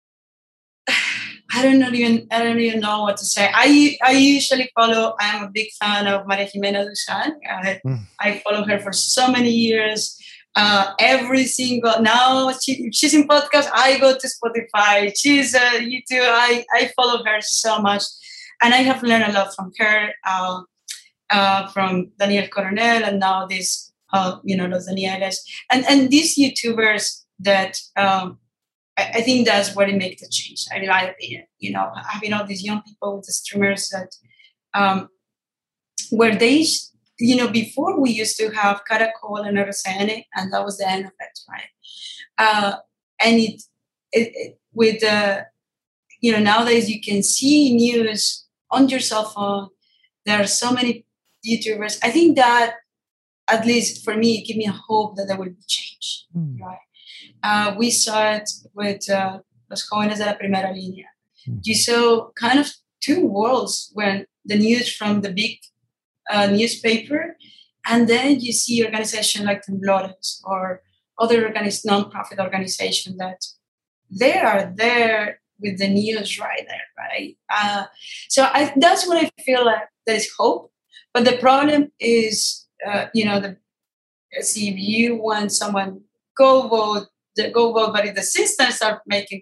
D: I don't know even I don't even know what to say. I I usually follow. I'm a big fan of Maria Jimena Duzan. I, mm. I follow her for so many years. Uh, every single now she, she's in podcast. I go to Spotify. She's uh, YouTube. I I follow her so much, and I have learned a lot from her, uh, uh, from Daniel Coronel, and now this uh, you know Los Danieles, and and these YouTubers that um, I, I think that's what it makes the change. In my opinion, you know, having all these young people with the streamers that um, where they. You know, before we used to have Caracol and R C N, and that was the end of it, right? Uh, and it, it, it with the, uh, you know, nowadays you can see news on your cell phone. There are so many YouTubers. I think that, at least for me, give me a hope that there will be change, mm. right? Uh, we saw it with uh, Los Jóvenes de la Primera Línea. Mm. You saw kind of two worlds when the news from the big Uh, newspaper, and then you see organization like Temblores or other organiz- non-profit organization that they are there with the news right there, right? Uh, so I, that's what I feel like there's hope, but the problem is, uh, you know, the see if you want someone go vote, the go vote, but if the system start making,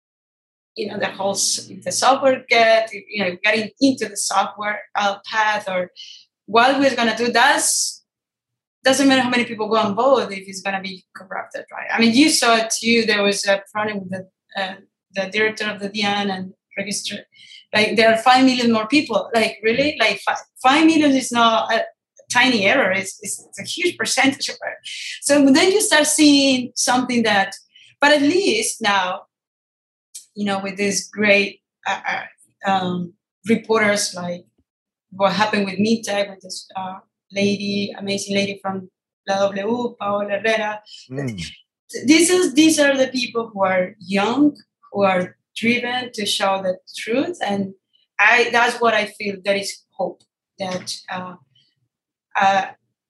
D: you know, the whole the software get, you know, getting into the software uh, path or what we're going to do, that's doesn't matter how many people go and vote if it's going to be corrupted, right? I mean, you saw it too. There was a problem with the uh, the director of the D I A N and register. Like, there are five million more people. Like, really? Like, five, five million is not a tiny error. It's, it's, it's a huge percentage of it. So then you start seeing something that, but at least now, you know, with these great uh, um, reporters like what happened with MeTech, with this uh, lady, amazing lady from La W, Paola Herrera. Mm. This is, these are the people who are young, who are driven to show the truth. And I that's what I feel, there is hope that uh, uh,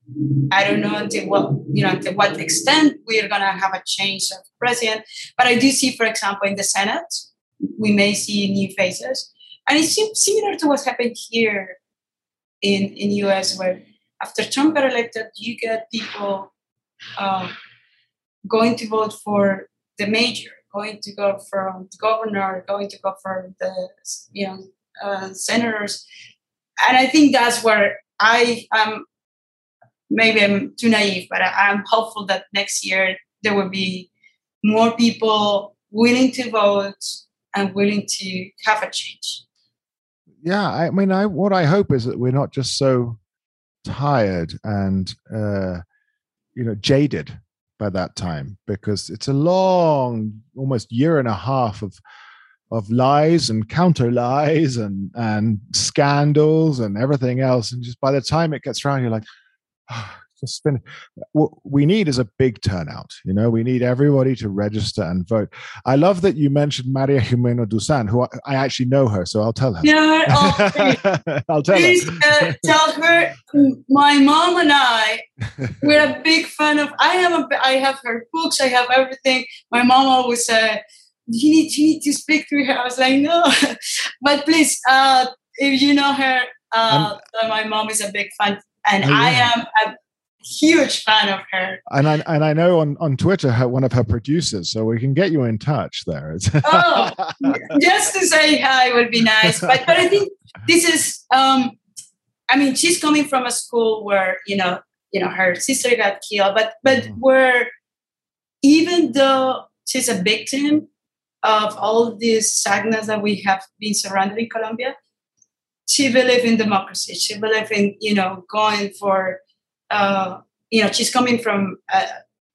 D: I don't know until what, you know, to what extent we're going to have a change of president. But I do see, for example, in the Senate, we may see new faces. And it seems similar to what's happened here in in U S, where after Trump got elected, you get people uh, going to vote for the mayor, going to go for the governor, going to go for the, you know, uh, senators. And I think that's where I am, maybe I'm too naive, but I, I'm hopeful that next year there will be more people willing to vote and willing to have a change.
B: Yeah, I mean, I what I hope is that we're not just so tired and uh, you know, jaded by that time, because it's a long, almost year and a half of of lies and counter lies and and scandals and everything else, and just by the time it gets around, you're like, oh, just spin. What we need is a big turnout. You know, we need everybody to register and vote. I love that you mentioned Maria Jimeno Dusan, who I, I actually know her, so I'll tell her.
D: No, oh, I'll tell please, her. uh, tell her. My mom and I, we're a big fan of. I have a. I have her books. I have everything. My mom always said, "You need, you need to speak to her." I was like, "No," but please, uh, if you know her, uh, my mom is a big fan, and oh, yeah. I am a huge fan of her.
B: And I and I know on, on Twitter, her, one of her producers, so we can get you in touch there.
D: Oh, just to say hi would be nice. But but I think this is, um, I mean, she's coming from a school where, you know, you know, her sister got killed, but but mm. where even though she's a victim of all this sadness that we have been surrounded in Colombia, she believes in democracy. She believes in, you know, going for, uh, you know, she's coming from, uh,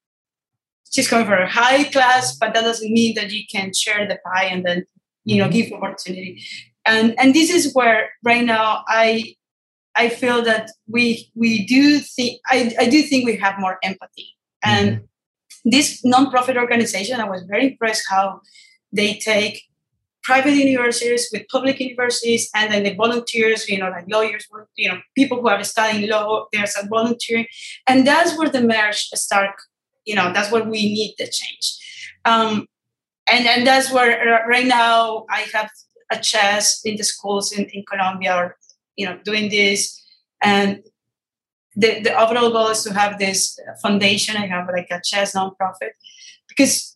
D: she's coming from a high class, but that doesn't mean that you can share the pie and then, you know, give opportunity. And and this is where right now I I feel that we we do think I, I do think we have more empathy. And mm-hmm. this nonprofit organization, I was very impressed how they take private universities with public universities, and then the volunteers, you know, like lawyers, you know, people who are studying law, there's a volunteering. And that's where the merge start, you know, that's where we need the change. Um, and, and that's where right now I have a chance in the schools in, in Colombia, or, you know, doing this. And the, the overall goal is to have this foundation. I have like a chess nonprofit, because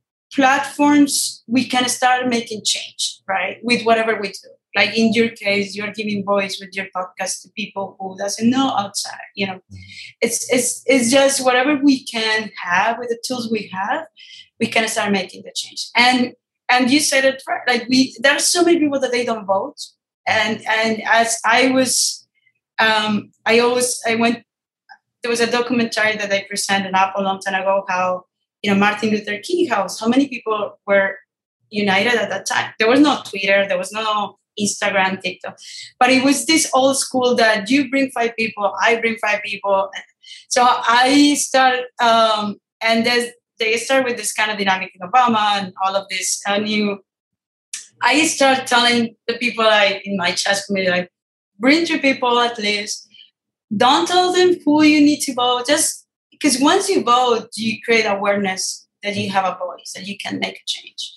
D: platforms, we can start making change, right? With whatever we do. Like in your case, you're giving voice with your podcast to people who doesn't know outside. You know, mm-hmm. it's it's it's just whatever we can have with the tools we have, we can start making the change. And and you said it right. Like we, there are so many people that they don't vote. And and as I was, um, I always I went. There was a documentary that I presented up a long time ago. How you know Martin Luther King House. How many people were united at that time? There was no Twitter. There was no Instagram, TikTok, but it was this old school that you bring five people, I bring five people. So I started, um, and there's, they start with this kind of dynamic in Obama and all of this uh, new. I start telling the people like in my chess community, like, bring three people at least. Don't tell them who you need to vote. Just because once you vote, you create awareness that you have a voice, that you can make a change.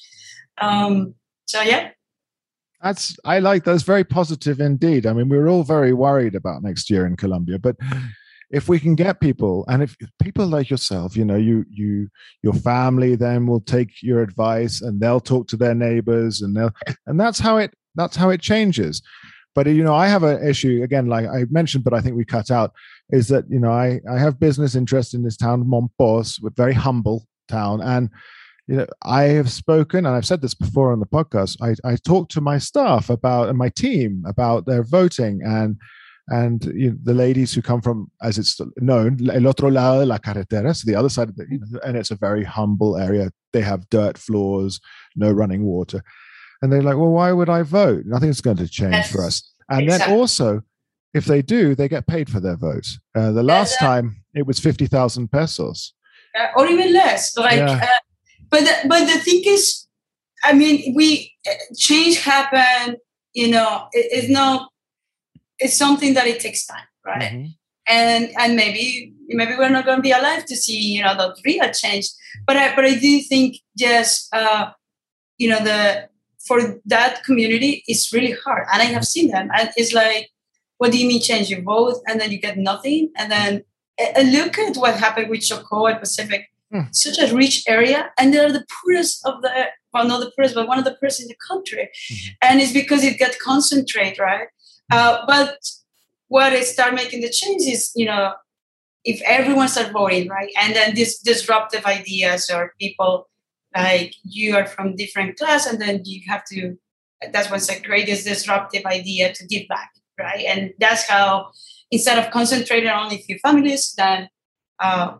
D: Um, so yeah.
B: That's, I like that's very positive indeed. I mean, we're all very worried about next year in Colombia, but if we can get people, and if people like yourself, you know, you, you, your family then will take your advice and they'll talk to their neighbors, and they'll, and that's how it, that's how it changes. But, you know, I have an issue again, like I mentioned, but I think we cut out, is that, you know, I, I have business interest in this town, Montpos, a very humble town. And, you know, I have spoken, and I've said this before on the podcast, I, I talk to my staff about, and my team about their voting, and and you know, the ladies who come from, as it's known, el otro lado de la carretera, so the other side of the, you know, and it's a very humble area. They have dirt floors, no running water. And they're like, well, why would I vote? Nothing's going to change yes, for us. And exactly. Then also, if they do, they get paid for their votes. Uh, the last uh, time, it was fifty thousand pesos.
D: Uh, or even less. Like. Yeah. Uh, But the, but the thing is, I mean, we change happen. You know, it, it's not. It's something that it takes time, right? Mm-hmm. And and maybe maybe we're not going to be alive to see, you know, the real change. But I but I do think just uh, you know, the for that community it's really hard, and I have seen them. And it's like, what do you mean change? You vote and then you get nothing, and then and look at what happened with Chocó and Pacific. Such a rich area, and they're the poorest of the, well, not the poorest, but one of the poorest in the country. Mm-hmm. And it's because it got concentrate, right? Uh, but what it start making the change is, you know, if everyone start voting, right? And then this disruptive ideas, or people like you are from different class, and then you have to, that's what's the greatest disruptive idea, to give back, right? And that's how, instead of concentrating on only a few families, then, uh,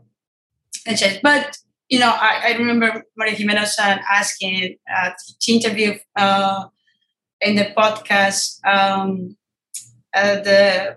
D: but, you know, I, I remember Maria Jimenez asking uh, to interview uh, in the podcast um, uh, the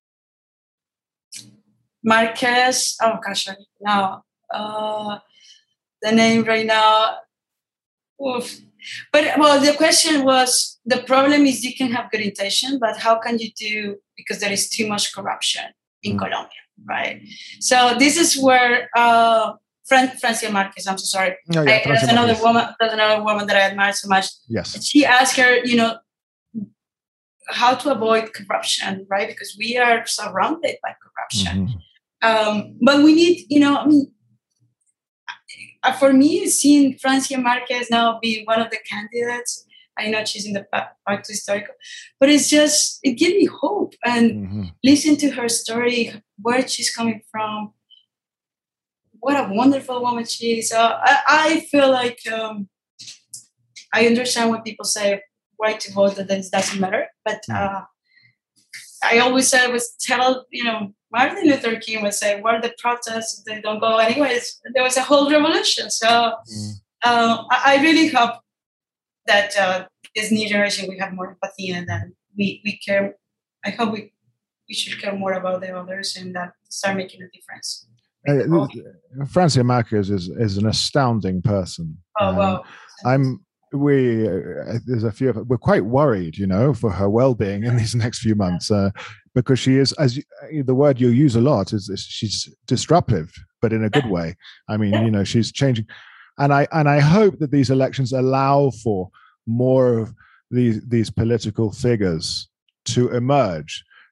D: Marquez. Oh, gosh, no. Uh, the name right now. Oof. But, well, the question was, the problem is you can have good intention, but how can you do, because there is too much corruption in mm. Colombia. Right. So this is where uh, Fran- Francia Marquez, I'm so sorry. Oh, yeah, I, that's another Marquez. woman. That's another woman that I admire so much.
B: Yes.
D: She asked her, you know, how to avoid corruption, right? Because we are surrounded by corruption. Mm-hmm. Um, but we need, you know, I mean, for me, seeing Francia Marquez now be one of the candidates, I know she's in the Pacto Histórico, but it's just, it gives me hope. And mm-hmm. listen to her story, where she's coming from. What a wonderful woman she is. Uh, I, I feel like um, I understand when people say why to vote, that it doesn't matter. But uh, I always say, was tell, you know, Martin Luther King would say, where the protests, they don't go anyways. There was a whole revolution. So mm. uh, I, I really hope that uh, this new generation, we have more empathy, and then we, we care. I hope we, we should care more about the others, and that start making a difference.
B: Uh, Francia Marquez is, is an astounding person.
D: Oh, um, wow.
B: I'm, we, uh, there's a few of us, we're quite worried, you know, for her well-being in these next few months, uh, because she is, as you, the word you use a lot is, is she's disruptive, but in a good way. I mean, you know, she's changing. And I and I hope that these elections allow for more of these these political figures to emerge,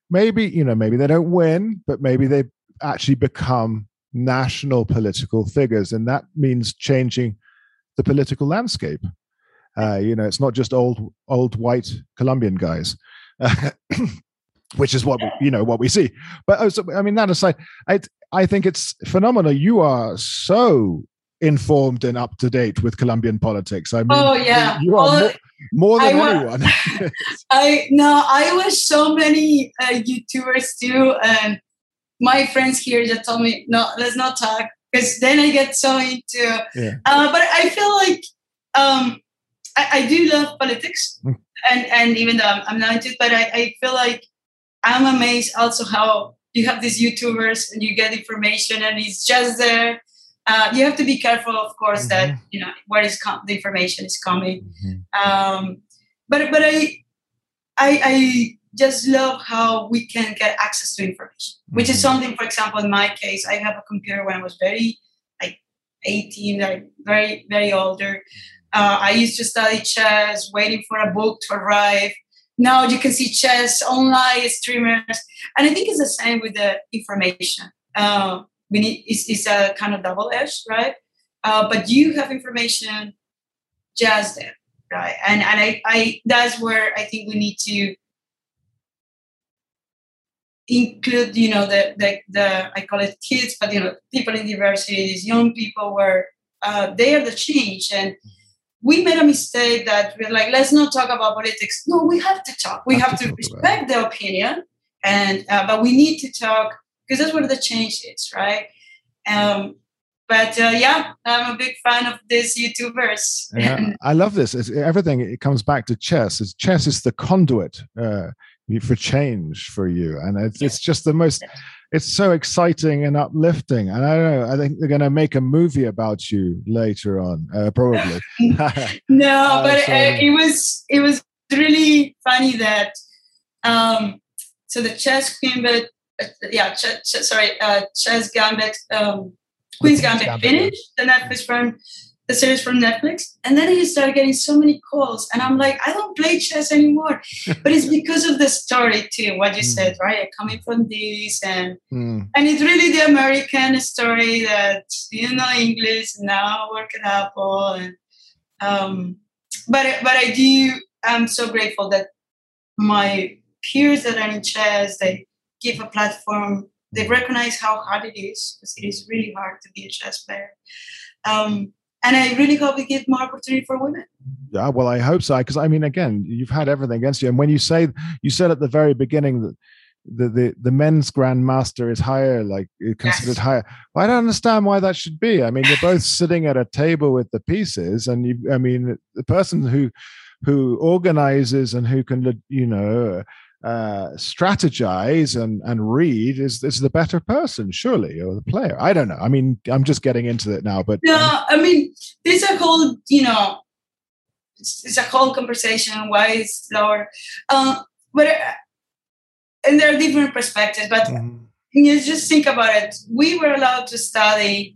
B: maybe, you know, maybe they don't win, but maybe they actually become national political figures. And that means changing the political landscape. Uh, you know, it's not just old, old white Colombian guys, uh, which is what we, you know, what we see. But also, I mean, that aside, I, I think it's phenomenal. You are so informed and up to date with Colombian politics. I mean,
D: oh yeah,
B: you are
D: well,
B: more, more than
D: I
B: anyone.
D: I no, I watch so many uh, YouTubers too, and my friends here just told me, no, let's not talk, because then I get so into.
B: Yeah.
D: Uh, but I feel like um, I, I do love politics, mm. and and even though I'm, I'm not into it, but I, I feel like I'm amazed also how you have these YouTubers and you get information and it's just there. Uh, you have to be careful, of course, mm-hmm. that you know where is com- the information is coming. Mm-hmm. Um, but but I, I I just love how we can get access to information, mm-hmm. which is something. For example, in my case, I have a computer when I was very like eighteen, like very very older. Uh, I used to study chess, waiting for a book to arrive. Now you can see chess online streamers, and I think it's the same with the information. Uh, We need it's, it's a kind of double-edged, right? Uh, but you have information just there, right? And and I, I that's where I think we need to include, you know, the the, the I call it kids, but you know, people in diversity, these young people, where uh, they are the change. And we made a mistake that we're like, let's not talk about politics. No, we have to talk. We have, have to, to respect the opinion, and uh, but we need to talk. Because that's where the change is, right? Um, but uh, yeah, I'm a big fan of these YouTubers.
B: Yeah, I love this. It's, everything, it comes back to chess. It's, chess is the conduit uh, for change for you. And it's, yeah. it's just the most, it's so exciting and uplifting. And I don't know, I think they're going to make a movie about you later on, uh, probably.
D: no,
B: uh,
D: but
B: so,
D: uh, it was it was really funny that, um, so the chess queen, but Uh, yeah, ch- ch- sorry, uh, Chess Gambit, um, Queen's Gambit, Gambit finished the Netflix from the series from Netflix, and then he started getting so many calls, and I'm like, I don't play chess anymore, but it's because of the story too. What you mm. said, right? Coming from this, and mm. and it's really the American story that you know English now work at Apple, and um, but but I do. I'm so grateful that my peers that are in chess, they give a platform. They recognize how hard it is, because it is really hard to be a chess player. Um, and I really hope we give more opportunity for women.
B: Yeah, well, I hope so. Because I mean, again, you've had everything against you. And when you say, you said at the very beginning that the the, the men's grandmaster is higher, like considered yes. higher. Well, I don't understand why that should be. I mean, you're both sitting at a table with the pieces, and you. I mean, the person who who organizes and who can, you know, uh strategize and and read is is the better person, surely, or the player. I don't know. I mean, I'm just getting into it now, but
D: no, I mean, there's a whole, you know, it's, it's a whole conversation why it's lower. Um, but uh, and there are different perspectives. But mm-hmm. you just think about it. We were allowed to study,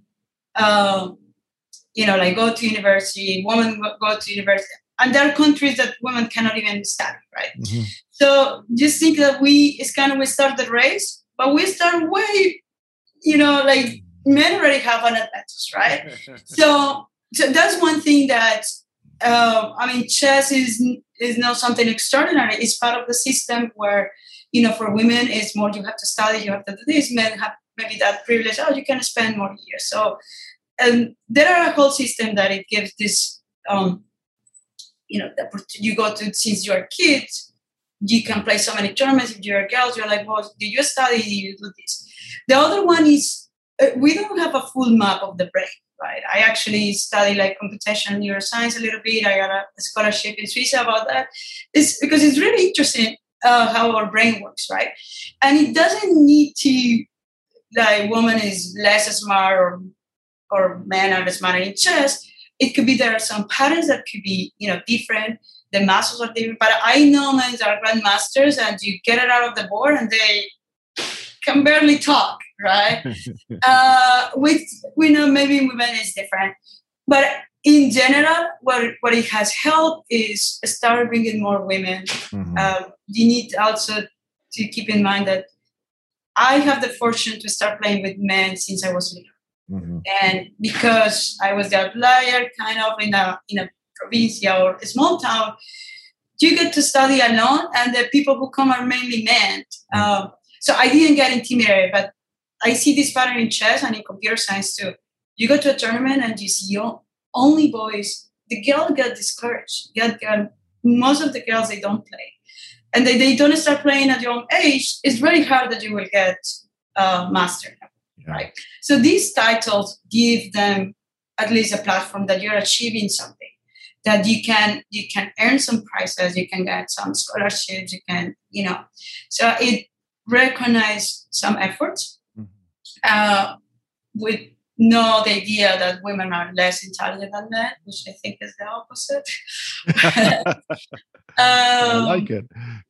D: um, you know, like go to university. Women go to university. And there are countries that women cannot even study, right? Mm-hmm. So just think that we, it's kind of, we start the race, but we start way, you know, like men already have an advantage, right? so, so that's one thing that, uh, I mean, chess is is not something extraordinary. It's part of the system where, you know, for women, it's more you have to study, you have to do this. Men have maybe that privilege, oh, you can spend more years. So um, there are a whole system that it gives this, um, you know, you go to, since you're a kid, you can play so many tournaments. If you're a girl, you're like, well, do you study? Do you do this? The other one is, uh, we don't have a full map of the brain, right? I actually study like computational neuroscience a little bit. I got a scholarship in Swiss about that. It's because it's really interesting uh, how our brain works, right? And it doesn't need to, like, woman is less smart or, or men are smarter in chess. It could be there are some patterns that could be, you know, different. The muscles are different. But I know men are grandmasters, and you get it out of the board, and they can barely talk, right? uh, with we know maybe women is different, but in general, what what it has helped is start bringing more women. Mm-hmm. Um, you need also to keep in mind that I have the fortune to start playing with men since I was little. Mm-hmm. And because I was the outlier kind of in a in a provincia or a small town, you get to study alone, and the people who come are mainly men. Um, so I didn't get intimidated, but I see this pattern in chess and in computer science too. You go to a tournament and you see only boys. The girls get discouraged. Get, get, most of the girls, they don't play. And they, they don't start playing at young age. It's very hard that you will get uh, master. Yeah. Right? So these titles give them at least a platform that you're achieving something, that you can you can earn some prizes, you can get some scholarships, you can, you know. So it recognizes some efforts mm-hmm. uh, with no the idea that women are less intelligent than men, which I think is the opposite. um,
B: I like it.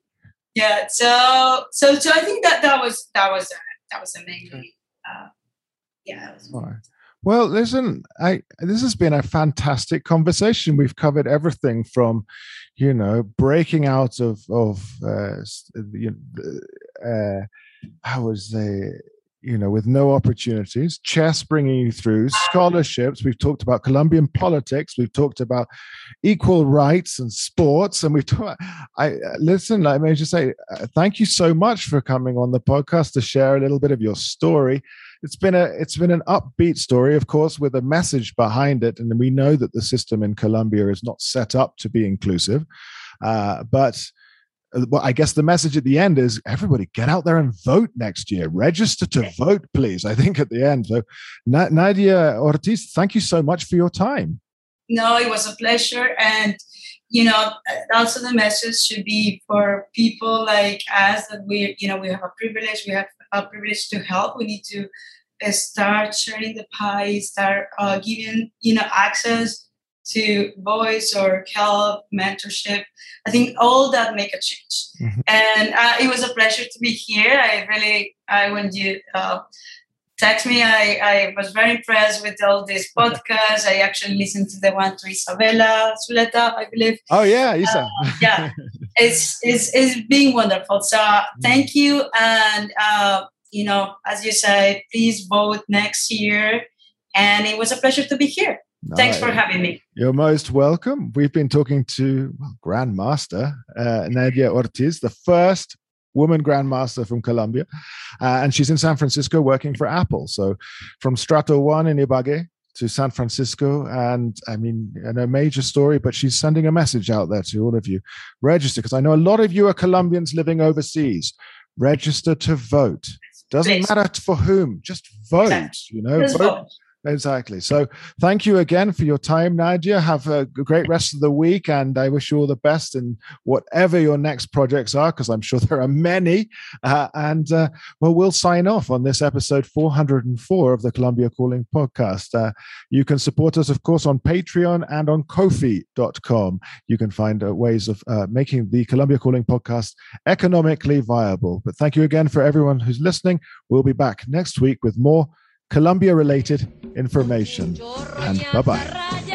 D: Yeah. So so so I think that that was that was uh, that was amazing. Uh, yeah. That was
B: All right. Well, listen, I, this has been a fantastic conversation. We've covered everything from, you know, breaking out of, of uh, you know, uh, how was they, you know, with no opportunities, chess bringing you through, scholarships. We've talked about Colombian politics. We've talked about equal rights and sports. And we've talked, I listen, let me just say, uh, thank you so much for coming on the podcast to share a little bit of your story. It's been a it's been an upbeat story, of course, with a message behind it. And we know that the system in Colombia is not set up to be inclusive. Uh, but well, I guess the message at the end is everybody get out there and vote next year. Register to vote, please, I think at the end. So Na- Nadia Ortiz, thank you so much for your time.
D: No, it was a pleasure. And, you know, also the message should be for people like us that we, you know, we have a privilege. We have a privilege to help. We need to uh, start sharing the pie, start uh, giving, you know, access to voice or help, mentorship. I think all that make a change. Mm-hmm. And uh, it was a pleasure to be here. I really, I when you uh, text me, I, I was very impressed with all these podcasts. I actually listened to the one to Isabella Zuleta, I believe.
B: Oh yeah, Isa.
D: Uh, yeah, it's it's it's been wonderful. So thank you, and uh, you know, as you say, please vote next year. And it was a pleasure to be here. No, Thanks for having me.
B: You're most welcome. We've been talking to well, Grandmaster uh, Nadia Ortiz, the first woman Grandmaster from Colombia. Uh, and she's in San Francisco working for Apple. So from Strato One in Ibagué to San Francisco. And I mean, and a major story, but she's sending a message out there to all of you. Register, because I know a lot of you are Colombians living overseas. Register to vote. Doesn't Please. matter for whom, just vote, exactly. you know, vote. vote. Exactly. So thank you again for your time, Nadia. Have a great rest of the week, and I wish you all the best in whatever your next projects are, because I'm sure there are many. Uh, and uh, well, we'll sign off on this episode four hundred four of the Colombia Calling podcast. Uh, you can support us, of course, on Patreon and on Ko-fi dot com. You can find uh, ways of uh, making the Colombia Calling podcast economically viable. But thank you again for everyone who's listening. We'll be back next week with more Colombia-related information. And bye-bye.